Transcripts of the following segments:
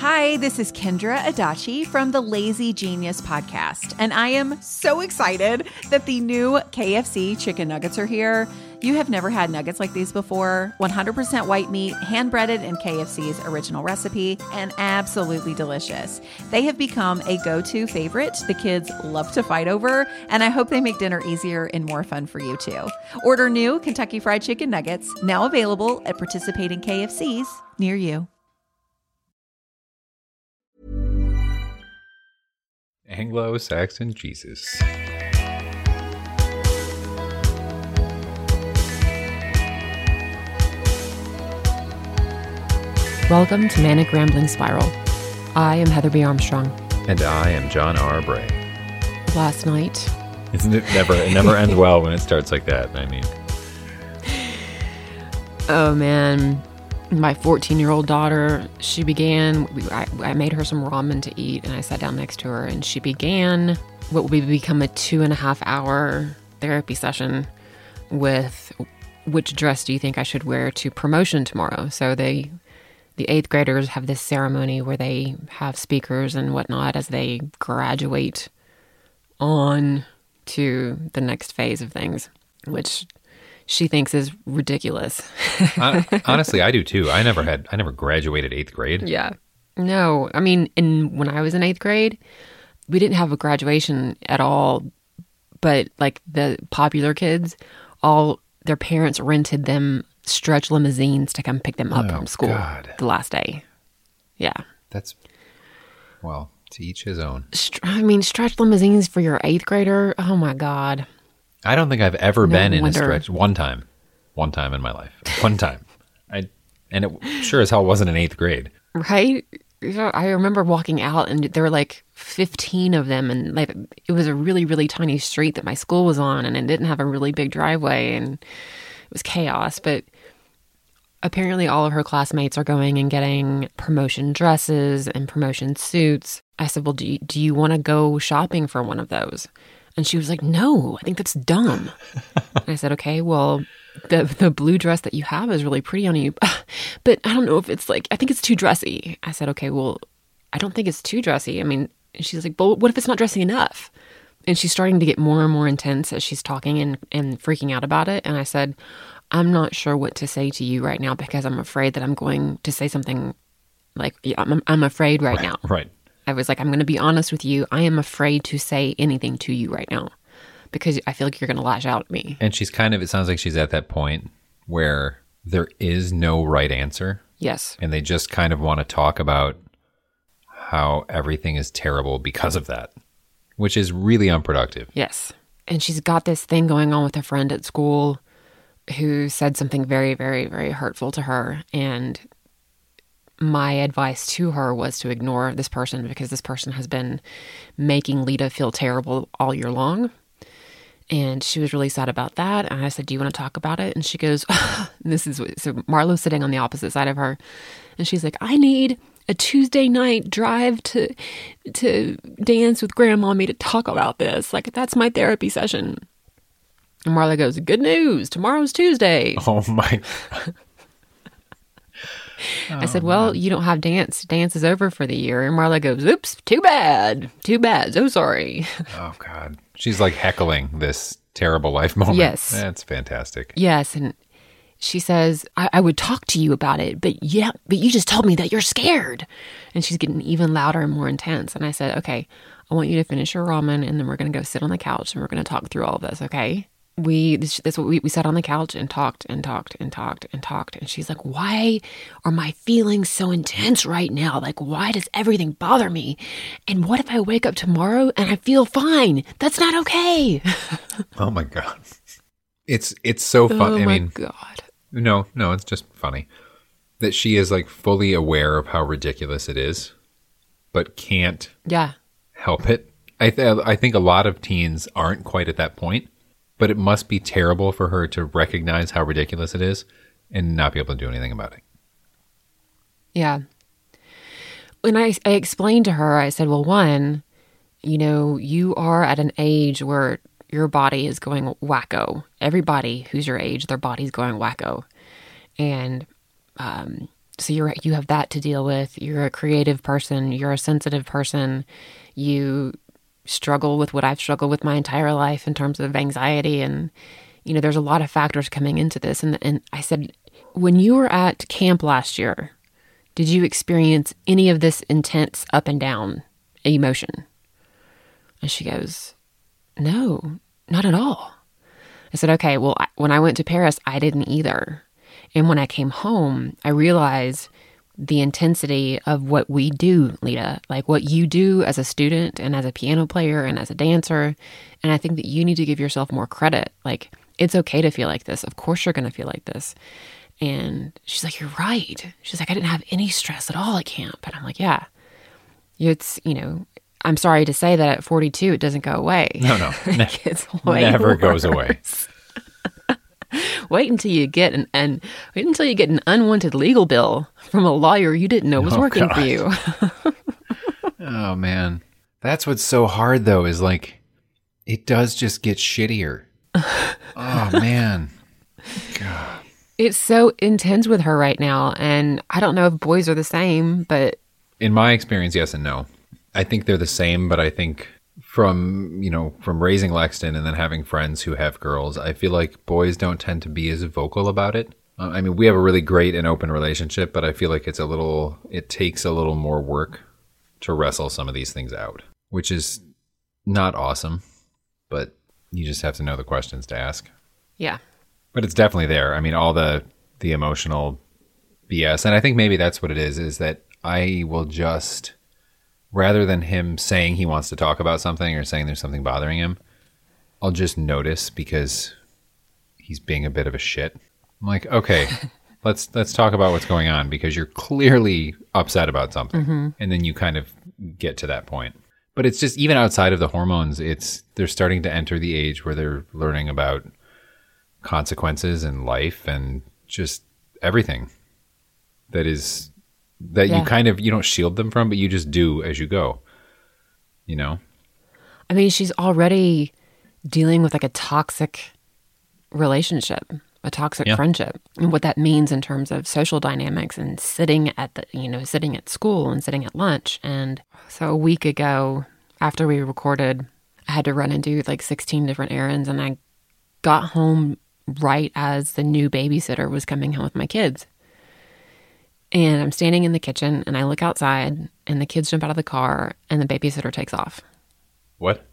Hi, this is Kendra Adachi from the Lazy Genius podcast, and I am so excited that the new KFC chicken nuggets are here. You have never had nuggets like these before. 100% white meat, hand-breaded in KFC's original recipe, and absolutely delicious. They have become a go-to favorite the kids love to fight over, and I hope they make dinner easier and more fun for you too. Order new Kentucky Fried Chicken nuggets, now available at participating KFCs near you. Anglo-Saxon Jesus. Welcome to Manic Rambling Spiral. I am Heather B. Armstrong. And I am John R. Bray. Last night... Isn't it never? It never ends well when it starts like that. I mean... Oh, man. My 14-year-old daughter, she began... I made her some ramen to eat, and I sat down next to her, and she began what will become a 2.5-hour therapy session with which dress do you think I should wear to promotion tomorrow? So the 8th graders have this ceremony where they have speakers and whatnot as they graduate on to the next phase of things, which she thinks is ridiculous. Honestly, I do too. I never graduated 8th grade. Yeah. No, I mean, when I was in 8th grade, we didn't have a graduation at all, but like the popular kids, all their parents rented them stretch limousines to come pick them up from school the last day. Yeah. That's, well, to each his own. Stretch limousines for your 8th grader? Oh my God. I don't think I've ever been in a stretch. One time in my life. One time. And it sure as hell wasn't in 8th grade. Right? I remember walking out and there were like 15 of them, and like it was a really, really tiny street that my school was on, and it didn't have a really big driveway, and it was chaos. But apparently all of her classmates are going and getting promotion dresses and promotion suits. I said, well, do you want to go shopping for one of those? And she was like, no, I think that's dumb. And I said, okay, well, the blue dress that you have is really pretty on you. But I don't know if it's like, I think it's too dressy. I said, okay, well, I don't think it's too dressy. I mean, she's like, but what if it's not dressy enough? And she's starting to get more and more intense as she's talking and freaking out about it. And I said, I'm not sure what to say to you right now because I'm afraid that I'm going to say something like, I'm afraid right now. Right. I was like, I'm going to be honest with you. I am afraid to say anything to you right now because I feel like you're going to lash out at me. And she's it sounds like she's at that point where there is no right answer. Yes. And they just kind of want to talk about how everything is terrible because of that, which is really unproductive. Yes. And she's got this thing going on with a friend at school who said something very, very, very hurtful to her. And my advice to her was to ignore this person because this person has been making Lita feel terrible all year long. And she was really sad about that. And I said, do you want to talk about it? And she goes, so Marlo's sitting on the opposite side of her. And she's like, I need a Tuesday night drive to dance with Grandmommy to talk about this. Like, that's my therapy session. And Marla goes, good news. Tomorrow's Tuesday. Oh my. I said, well, you don't have dance. Dance is over for the year. And Marla goes, oops, too bad. Too bad. So sorry. Oh, God. She's like heckling this terrible life moment. Yes. That's fantastic. Yes. And she says, I would talk to you about it, but you just told me that you're scared. And she's getting even louder and more intense. And I said, okay, I want you to finish your ramen, and then we're going to go sit on the couch, and we're going to talk through all of this, okay? We sat on the couch and talked and talked and talked and talked. And she's like, why are my feelings so intense right now? Like, why does everything bother me? And what if I wake up tomorrow and I feel fine? That's not okay. Oh my God. It's so fun. Oh I my mean, God. No, it's just funny that she is like fully aware of how ridiculous it is, but can't help it. I think a lot of teens aren't quite at that point. But it must be terrible for her to recognize how ridiculous it is and not be able to do anything about it. Yeah. When I explained to her, I said, well, one, you are at an age where your body is going wacko. Everybody who's your age, their body's going wacko. And So you have that to deal with. You're a creative person. You're a sensitive person. You struggle with what I've struggled with my entire life in terms of anxiety. And, there's a lot of factors coming into this. And I said, when you were at camp last year, did you experience any of this intense up and down emotion? And she goes, no, not at all. I said, okay, well, when I went to Paris, I didn't either. And when I came home, I realized the intensity of what we do, Lita, like what you do as a student and as a piano player and as a dancer. And I think that you need to give yourself more credit. Like, it's okay to feel like this. Of course you're going to feel like this. And she's like, you're right. She's like, I didn't have any stress at all at camp. And I'm like, yeah, it's, I'm sorry to say that at 42, it doesn't go away. No. It's never goes away. Wait until you get an unwanted legal bill from a lawyer you didn't know was working for you. Oh man. That's what's so hard though, is like, it does just get shittier. Oh man. God. It's so intense with her right now. And I don't know if boys are the same, but in my experience, yes and no. I think they're the same, but I think from raising Lexton and then having friends who have girls, I feel like boys don't tend to be as vocal about it. I mean, we have a really great and open relationship, but I feel like it takes a little more work to wrestle some of these things out, which is not awesome, but you just have to know the questions to ask. Yeah. But it's definitely there. I mean, all the emotional BS. And I think maybe that's what it is that I will just, rather than him saying he wants to talk about something or saying there's something bothering him, I'll just notice because he's being a bit of a shit. I'm like, okay, let's talk about what's going on because you're clearly upset about something. Mm-hmm. And then you kind of get to that point. But it's just, even outside of the hormones, they're starting to enter the age where they're learning about consequences in life and just everything that you don't shield them from, but you just do as you go, I mean, she's already dealing with like a toxic relationship, a toxic friendship, and what that means in terms of social dynamics and sitting at school and sitting at lunch. And so a week ago, after we recorded, I had to run and do like 16 different errands, and I got home right as the new babysitter was coming home with my kids. And I'm standing in the kitchen and I look outside and the kids jump out of the car and the babysitter takes off. What?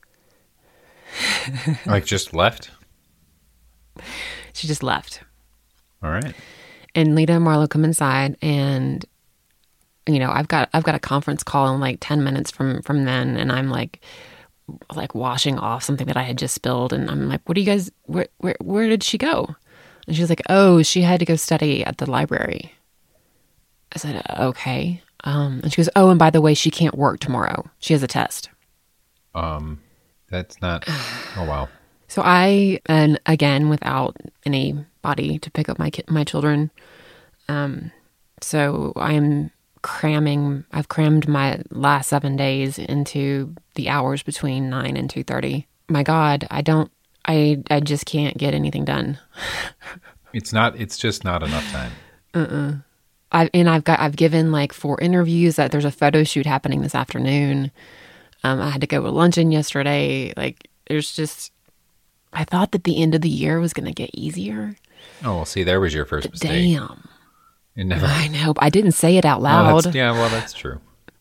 Like just left? She just left. All right. And Lita and Marlo come inside and, I've got a conference call in like 10 minutes from then. And I'm like washing off something that I had just spilled. And I'm like, what do you guys, where did she go? And she's like, oh, she had to go study at the library. I said, okay. And she goes, oh, and by the way, she can't work tomorrow. She has a test. That's not, oh, wow. So and again, without anybody to pick up my children. So I've crammed my last 7 days into the hours between 9 and 2:30. My God, I just can't get anything done. It's just not enough time. I've given like 4 interviews. That there's a photo shoot happening this afternoon. I had to go to luncheon yesterday. Like I thought that the end of the year was going to get easier. Oh, well, see, there was your first mistake. Damn. I know, but I didn't say it out loud. That's true.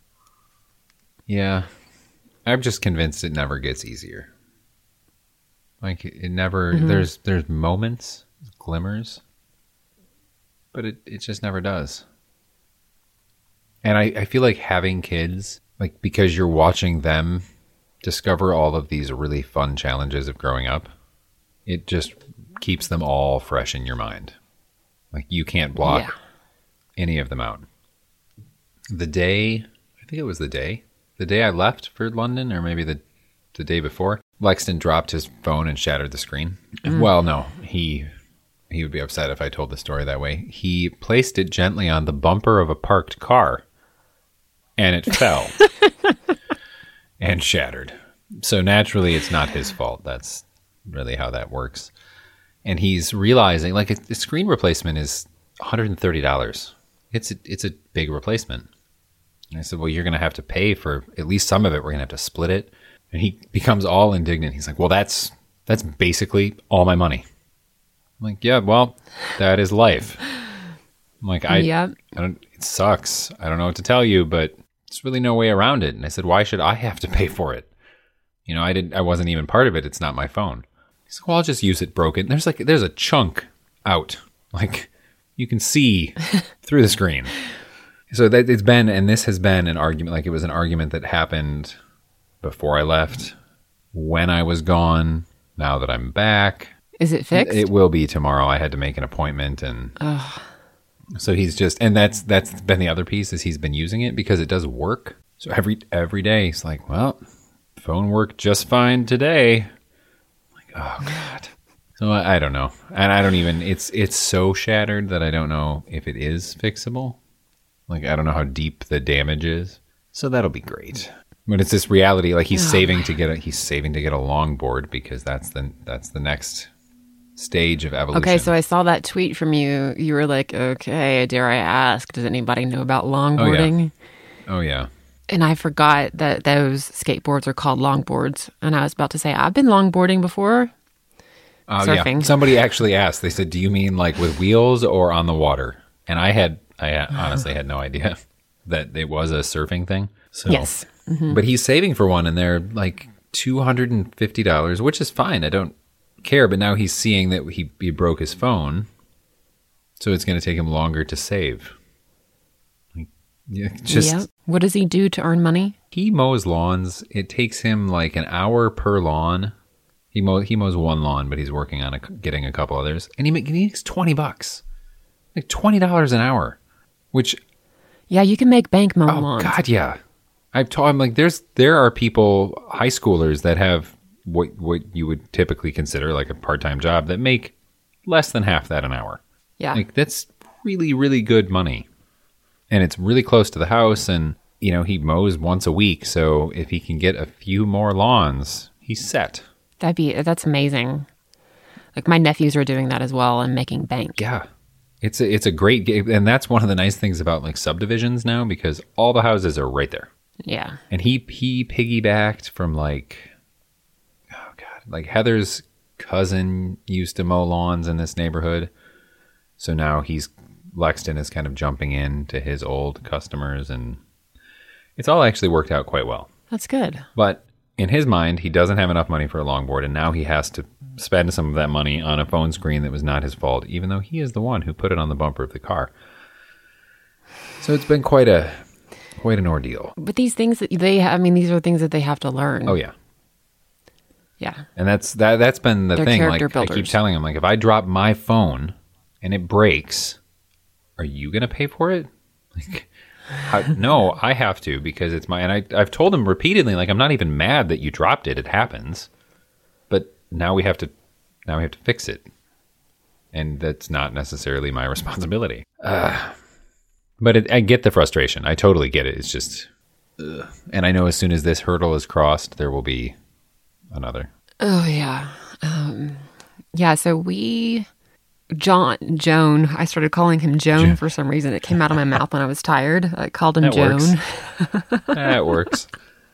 Yeah. I'm just convinced it never gets easier. Like it never, there's moments, glimmers, but it just never does. And I feel like having kids, like because you're watching them discover all of these really fun challenges of growing up, it just keeps them all fresh in your mind. Like you can't block any of them out. I think it was the day I left for London, or maybe the day before, Lexton dropped his phone and shattered the screen. Well, no, he would be upset if I told the story that way. He placed it gently on the bumper of a parked car, and it fell and shattered. So naturally, it's not his fault. That's really how that works. And he's realizing, like, a screen replacement is $130. it's a big replacement. And I said, well, you're going to have to pay for at least some of it. We're going to have to split it. And he becomes all indignant. He's like, well, that's basically all my money. I'm like, yeah, well, that is life. I'm like, I don't, it sucks. I don't know what to tell you, but there's really no way around it. And I said, why should I have to pay for it? You know, I wasn't even part of it. It's not my phone. He's like, well, I'll just use it broken. There's a chunk out. Like, you can see through the screen. So that it's been, and this has been an argument, like it was an argument that happened before I left, when I was gone, now that I'm back. Is it fixed? It will be tomorrow. I had to make an appointment, and so he's just, and that's been the other piece, is he's been using it because it does work. So every day he's like, well, phone worked just fine today. I'm like, oh God. So I don't know. And I don't even, it's so shattered that I don't know if it is fixable. Like, I don't know how deep the damage is. So that'll be great. But it's this reality, like he's saving to get a longboard because that's the next stage of evolution. Okay, so I saw that tweet from you. You were like, okay, dare I ask, does anybody know about longboarding? Oh yeah. And I forgot that those skateboards are called longboards. And I was about to say, I've been longboarding before. Surfing. Yeah. Somebody actually asked, they said, do you mean like with wheels or on the water? And I honestly had no idea that it was a surfing thing. So, yes. Mm-hmm. But he's saving for one, and they're like $250, which is fine. I don't care. But now he's seeing that he broke his phone, so it's going to take him longer to save. What does he do to earn money? He mows lawns. It takes him like an hour per lawn. He mows one lawn, but he's working on getting a couple others, and he makes $20, like $20 an hour, which. Yeah, you can make bank mowing lawns. Oh God, yeah. I've told him, like, there are people, high schoolers, that have what you would typically consider like a part-time job that make less than half that an hour. Yeah. Like, that's really, really good money. And it's really close to the house, and, you know, he mows once a week, so if he can get a few more lawns, he's set. That's amazing. Like, my nephews are doing that as well and making bank. Yeah. It's a great game, and that's one of the nice things about like subdivisions now, because all the houses are right there. Yeah. And he piggybacked from like, oh God, like Heather's cousin used to mow lawns in this neighborhood. So now Lexton is kind of jumping in to his old customers, and it's all actually worked out quite well. That's good. But in his mind, he doesn't have enough money for a longboard, and now he has to spend some of that money on a phone screen that was not his fault, even though he is the one who put it on the bumper of the car. So it's been quite an ordeal. But these things that these are things that they have to learn. Oh yeah. Yeah. And that's been the thing. Like, I keep telling him, like, if I drop my phone and it breaks, are you going to pay for it? Like, no, I have to, because it's and I've told him repeatedly, like, I'm not even mad that you dropped it. It happens. But now we have to fix it. And that's not necessarily my responsibility. But I get the frustration. I totally get it. It's just, and I know as soon as this hurdle is crossed, there will be another. Oh yeah. Yeah. So Joan, I started calling him Joan for some reason. It came out of my mouth when I was tired. I called him Joan. That works.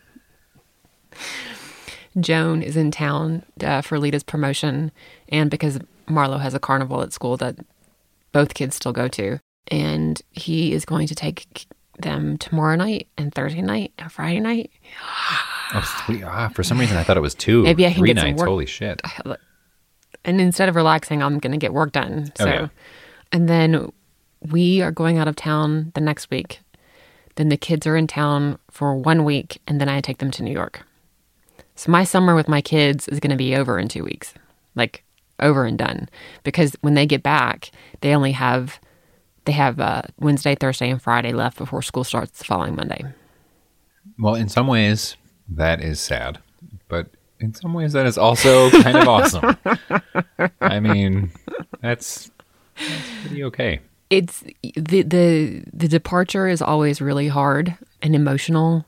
Joan is in town for Lita's promotion, and because Marlo has a carnival at school that both kids still go to. And he is going to take them tomorrow night and Thursday night and Friday night. For some reason, I thought it was 2. Maybe I can 3 get nights. Some work. Holy shit. And instead of relaxing, I'm going to get work done. So, yeah. And then we are going out of town the next week. Then the kids are in town for 1 week, and then I take them to New York. So my summer with my kids is going to be over in 2 weeks. Like, over and done. Because when they get back, they have Wednesday, Thursday, and Friday left before school starts the following Monday. Well, in some ways, that is sad. But in some ways, that is also kind of awesome. I mean, that's pretty okay. It's the departure is always really hard and emotional.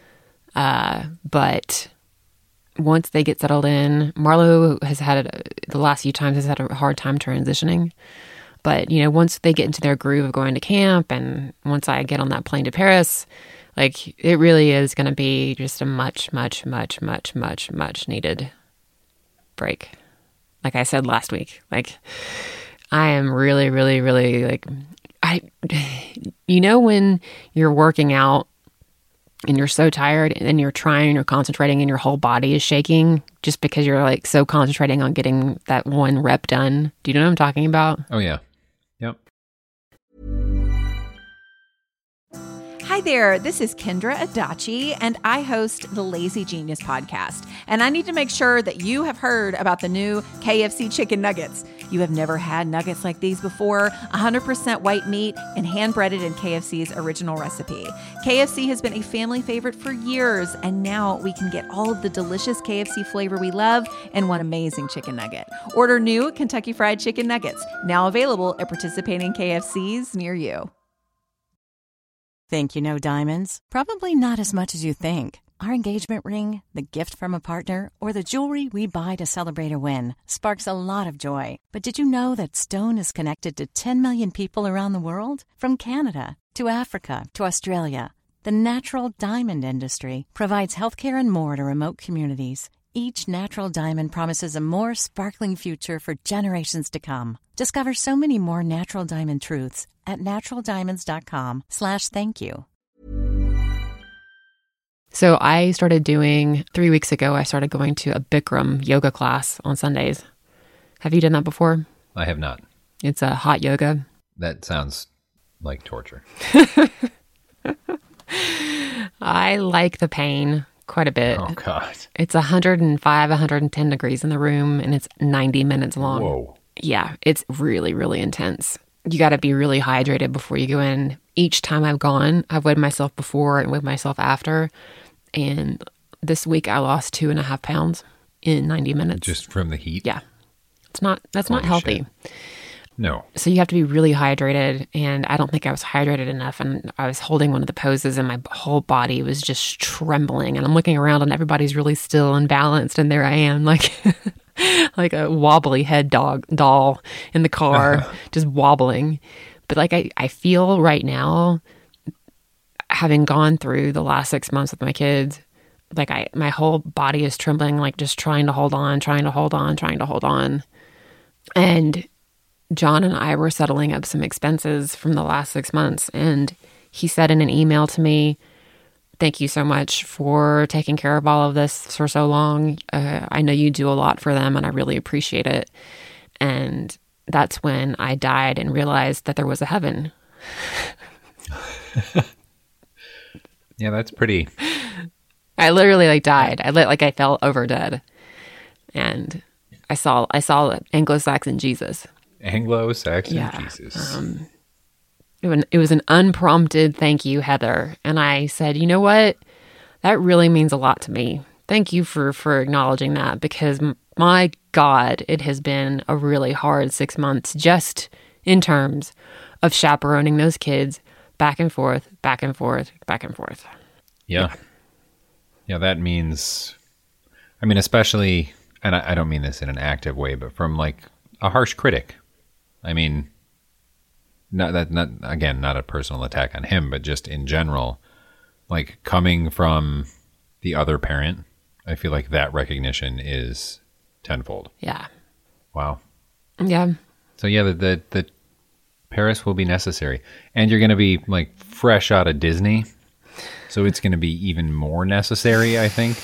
But once they get settled in, Marlo has had the last few times has had a hard time transitioning. But, you know, once they get into their groove of going to camp and once I get on that plane to Paris, like it really is going to be just a much, much, much, much, much, much needed break. Like I said last week, like I am really, really, really like, you know, when you're working out and you're so tired and you're trying, you're concentrating and your whole body is shaking just because you're like so concentrating on getting that one rep done. Do you know what I'm talking about? Oh, yeah. Yep. Hi there, this is Kendra Adachi, and I host the Lazy Genius podcast. And I need to make sure that you have heard about the new KFC chicken nuggets. You have never had nuggets like these before, 100% white meat and hand-breaded in KFC's original recipe. KFC has been a family favorite for years, and now we can get all of the delicious KFC flavor we love in one amazing chicken nugget. Order new Kentucky Fried Chicken Nuggets, now available at participating KFCs near you. Think you know diamonds? Probably not as much as you think. Our engagement ring, the gift from a partner, or the jewelry we buy to celebrate a win sparks a lot of joy. But did you know that Stone is connected to 10 million people around the world? From Canada to Africa to Australia. The natural diamond industry provides healthcare and more to remote communities. Each natural diamond promises a more sparkling future for generations to come. Discover so many more natural diamond truths at naturaldiamonds.com/thankyou. So I started doing, 3 weeks ago, I started going to a Bikram yoga class on Sundays. Have you done that before? I have not. It's a hot yoga. That sounds like torture. I like the pain quite a bit. Oh, God. It's 105, 110 degrees in the room, and it's 90 minutes long. Whoa. Yeah, it's really, really intense. You got to be really hydrated before you go in. Each time I've gone, I've weighed myself before and weighed myself after. And this week I lost 2.5 pounds in 90 minutes. Just from the heat? Yeah. That's not healthy. Shit. No. So you have to be really hydrated. And I don't think I was hydrated enough. And I was holding one of the poses and my whole body was just trembling. And I'm looking around and everybody's really still and balanced. And there I am, like... like a wobbly head doll in the car, just wobbling. But like I feel right now, having gone through the last 6 months with my kids, like my whole body is trembling, like just trying to hold on. And John and I were settling up some expenses from the last 6 months. And he said in an email to me, "Thank you so much for taking care of all of this for so long. I know you do a lot for them and I really appreciate it." And that's when I died and realized that there was a heaven. Yeah, that's pretty. I literally died. I fell over dead. And I saw Anglo-Saxon Jesus. Anglo-Saxon Jesus. It was an unprompted thank you, Heather. And I said, you know what? That really means a lot to me. Thank you for acknowledging that, because my God, it has been a really hard 6 months just in terms of chaperoning those kids back and forth, back and forth, back and forth. Yeah. Yeah, that means, I mean, especially, and I don't mean this in an active way, but from like a harsh critic. I mean, not a personal attack on him, but just in general, like coming from the other parent, I feel like that recognition is tenfold. Yeah. Wow. Yeah. So yeah, the Paris will be necessary, and you're going to be like fresh out of Disney, so it's going to be even more necessary, I think.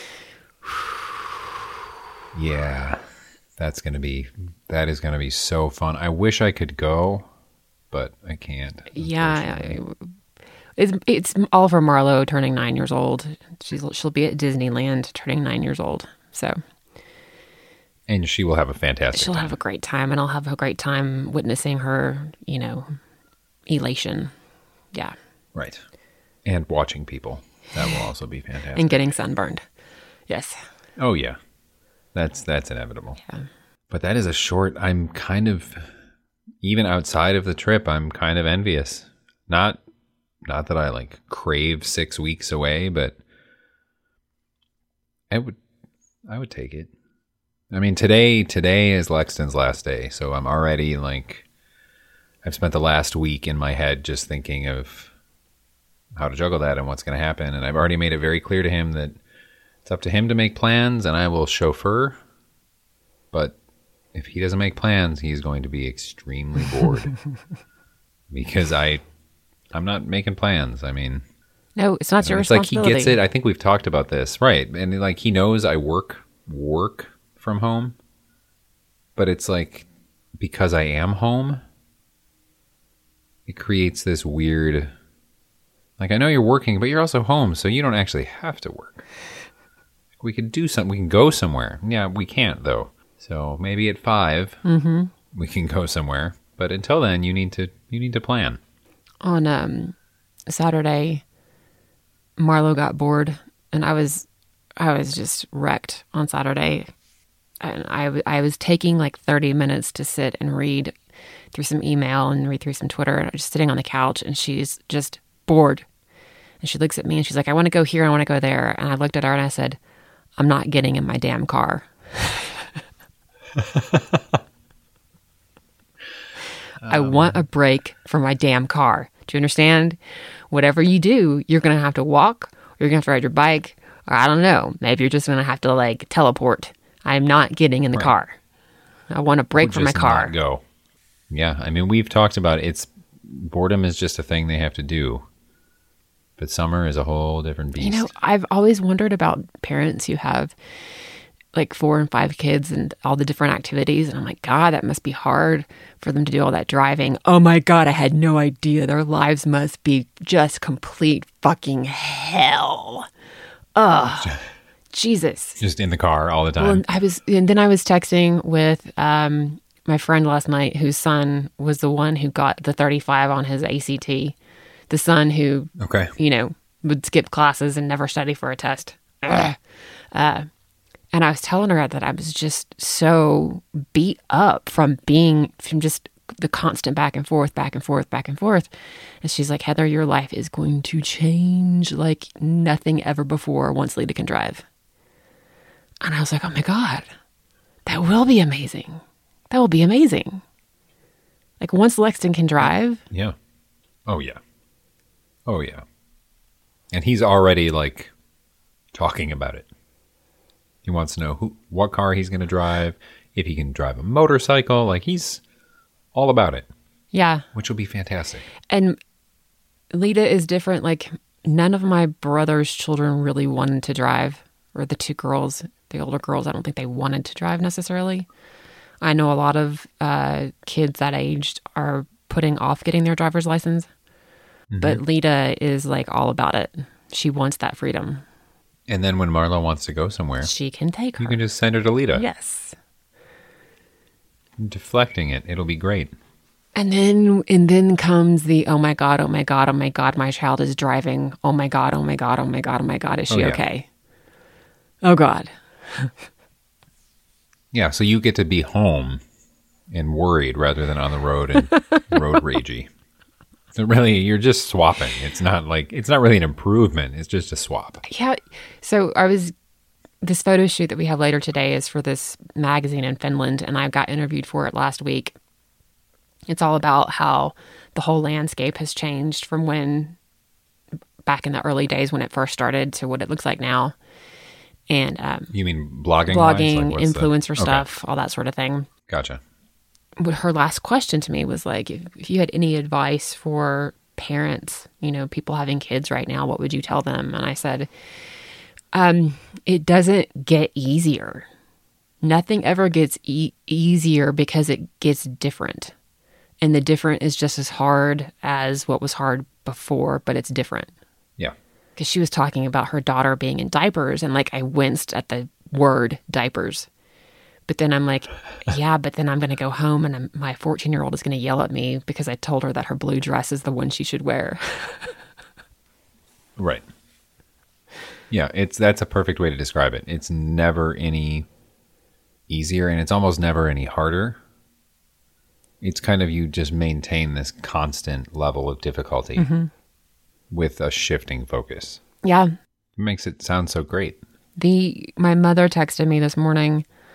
Yeah, that is going to be so fun. I wish I could go, but I can't. Yeah, it's Oliver Marlowe turning 9 years old. She'll be at Disneyland turning 9 years old. So, and she will have a fantastic. She'll have a great time, and I'll have a great time witnessing her, elation. Yeah, right. And watching people, that will also be fantastic. And getting sunburned. Yes. Oh yeah, that's inevitable. Yeah. But that is a short. I'm kind of, even outside of the trip, I'm kind of envious. Not that I like crave 6 weeks away, but I would take it. I mean, today is Lexton's last day, so I'm already like I've spent the last week in my head just thinking of how to juggle that and what's going to happen. And I've already made it very clear to him that it's up to him to make plans and I will chauffeur. But if he doesn't make plans, he's going to be extremely bored because I'm not making plans. I mean, no, it's not your it's like responsibility. he gets it. I think we've talked about this, right? And like he knows I work from home, but it's like because I am home, it creates this weird. Like I know you're working, but you're also home, so you don't actually have to work. We could do something. We can go somewhere. Yeah, we can't though. So maybe at 5 we can go somewhere. But until then, you need to plan. On Saturday, Marlo got bored, and I was just wrecked on Saturday. And I was taking like 30 minutes to sit and read through some email and read through some Twitter. And I was just sitting on the couch, and she's just bored. And she looks at me, and she's like, I want to go here, I want to go there. And I looked at her, and I said, I'm not getting in my damn car. I want a break from my damn car. Do you understand? Whatever you do, you're going to have to walk, or you're going to have to ride your bike, or I don't know. Maybe you're just going to have to like teleport. I'm not getting in the car. I want a break from my car. Not go. Yeah, I mean, we've talked about it's boredom is just a thing they have to do. But summer is a whole different beast. You know, I've always wondered about parents who have like 4 and 5 kids and all the different activities. And I'm like, God, that must be hard for them to do all that driving. Oh my God, I had no idea. Their lives must be just complete fucking hell. Ugh. Jesus. Just in the car all the time. Well, then I was texting with my friend last night whose son was the one who got the 35 on his ACT. The son who, would skip classes and never study for a test. And I was telling her that I was just so beat up from just the constant back and forth. And she's like, Heather, your life is going to change like nothing ever before once Lita can drive. And I was like, oh my God, that will be amazing. That will be amazing. Like once Lexton can drive. Yeah. Oh, yeah. Oh, yeah. And he's already like talking about it. He wants to know what car he's going to drive, if he can drive a motorcycle. Like he's all about it. Yeah. Which will be fantastic. And Lita is different. Like none of my brother's children really wanted to drive, or the 2 girls, the older girls, I don't think they wanted to drive necessarily. I know a lot of kids that aged are putting off getting their driver's license, but Lita is like all about it. She wants that freedom. And then when Marlo wants to go somewhere, she can take her. You can just send her to Lita. Yes. Deflecting it. It'll be great. And then comes the, oh my God, my child is driving. Oh my God, is she okay? Oh God. Yeah, so you get to be home and worried rather than on the road and road ragey. So really, you're just swapping. It's not really an improvement. It's just a swap. Yeah. So this photo shoot that we have later today is for this magazine in Finland, and I got interviewed for it last week. It's all about how the whole landscape has changed from back in the early days when it first started to what it looks like now. And you mean blogging, like influencer stuff, all that sort of thing. Gotcha. But her last question to me was like, if you had any advice for parents, people having kids right now, what would you tell them? And I said, it doesn't get easier. Nothing ever gets easier because it gets different. And the different is just as hard as what was hard before, but it's different. Yeah. Because she was talking about her daughter being in diapers, and like I winced at the word diapers. But then I'm like, yeah, but then I'm going to go home and my 14-year-old is going to yell at me because I told her that her blue dress is the one she should wear. Right. Yeah, that's a perfect way to describe it. It's never any easier, and it's almost never any harder. It's kind of you just maintain this constant level of difficulty with a shifting focus. Yeah. It makes it sound so great. My mother texted me this morning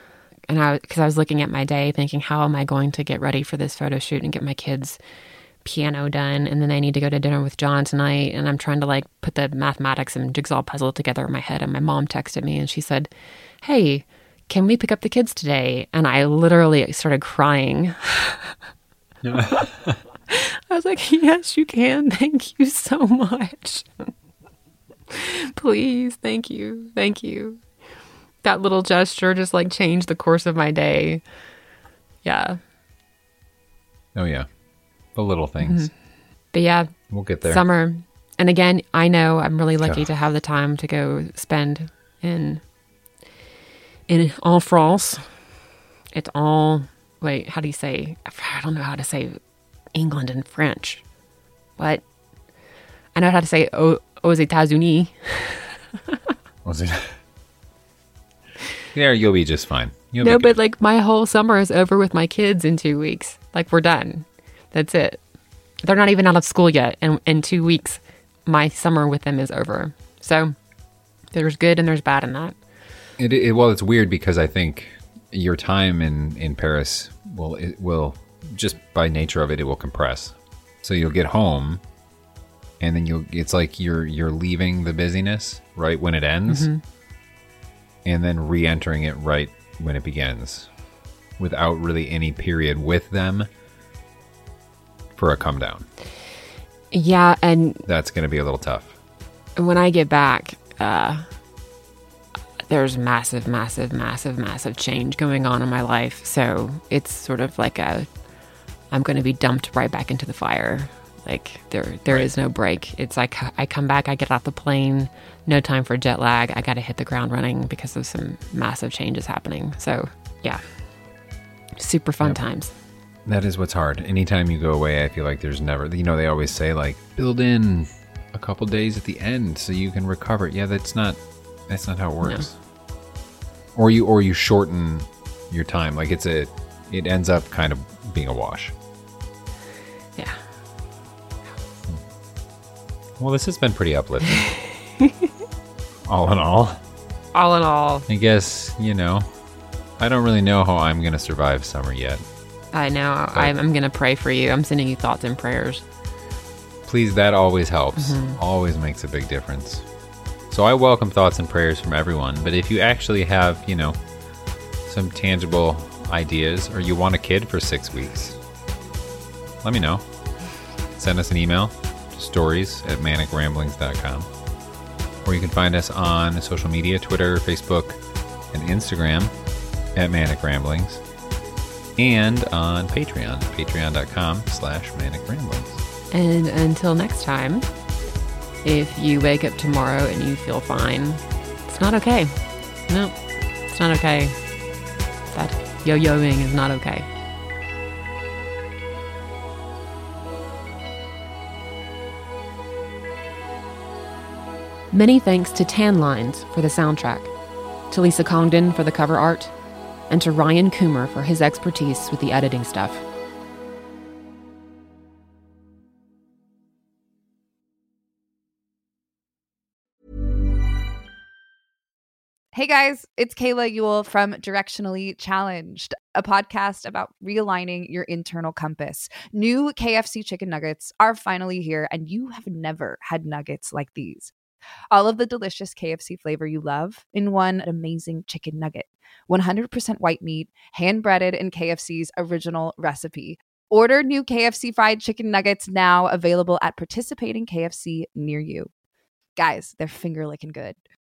And because I was looking at my day thinking, how am I going to get ready for this photo shoot and get my kids' piano done? And then I need to go to dinner with John tonight. And I'm trying to like put the mathematics and jigsaw puzzle together in my head. And my mom texted me and she said, hey, can we pick up the kids today? And I literally started crying. I was like, yes, you can. Thank you so much. Please. Thank you. Thank you. That little gesture just like changed the course of my day. Yeah. Oh, yeah. The little things. Mm-hmm. But yeah. We'll get there. Summer. And again, I know I'm really lucky to have the time to go spend in en France. It's all, wait, how do you say? I don't know how to say England in French. What? I know how to say aux États-Unis. Was it? There, you'll be just fine. No, but like my whole summer is over with my kids in 2 weeks. Like we're done. That's it. They're not even out of school yet. And in 2 weeks, my summer with them is over. So there's good and there's bad in that. Well, it's weird because I think your time in Paris will just by nature of it will compress. So you'll get home, and then it's like you're leaving the busyness right when it ends, and then re-entering it right when it begins, without really any period with them for a come down. Yeah, and that's going to be a little tough. When I get back, there's massive change going on in my life. So it's sort of like I'm going to be dumped right back into the fire. Like there is no break. It's like I come back, I get off the plane, no time for jet lag. I got to hit the ground running because of some massive changes happening. So yeah, super fun times. That is what's hard. Anytime you go away, I feel like there's never, they always say like build in a couple days at the end so you can recover. Yeah, that's not how it works. No. Or you shorten your time. Like it ends up kind of being a wash. Yeah. Well, this has been pretty uplifting. All in all. All in all. I guess, I don't really know how I'm going to survive summer yet. I know. I'm going to pray for you. I'm sending you thoughts and prayers. Please, that always helps. Always makes a big difference. So I welcome thoughts and prayers from everyone. But if you actually have, some tangible ideas, or you want a kid for 6 weeks, let me know. Send us an email to stories@manicramblings.com. Or you can find us on social media, Twitter, Facebook, and Instagram @manicramblings. And on Patreon, patreon.com/manicramblings. And until next time, if you wake up tomorrow and you feel fine, it's not okay. No, it's not okay. That yo-yoing is not okay. Many thanks to Tan Lines for the soundtrack, to Lisa Congdon for the cover art, and to Ryan Coomer for his expertise with the editing stuff. Hey guys, it's Kayla Ewell from Directionally Challenged, a podcast about realigning your internal compass. New KFC chicken nuggets are finally here, and you have never had nuggets like these. All of the delicious KFC flavor you love in one amazing chicken nugget. 100% white meat, hand-breaded in KFC's original recipe. Order new KFC fried chicken nuggets now, available at participating KFC near you. Guys, they're finger-licking good.